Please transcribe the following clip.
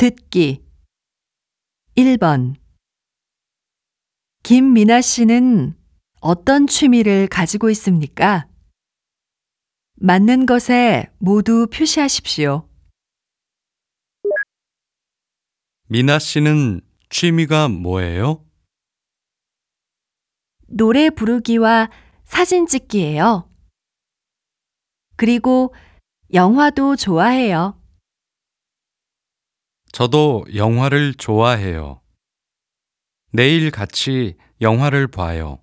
듣기 1번 김미나 씨는 어떤 취미를 가지고 있습니까? 맞는 것에 모두 표시하십시오. 미나 씨는 취미가 뭐예요? 노래 부르기와 사진 찍기예요. 그리고 영화도 좋아해요. 저도 영화를 좋아해요. 내일 같이 영화를 봐요.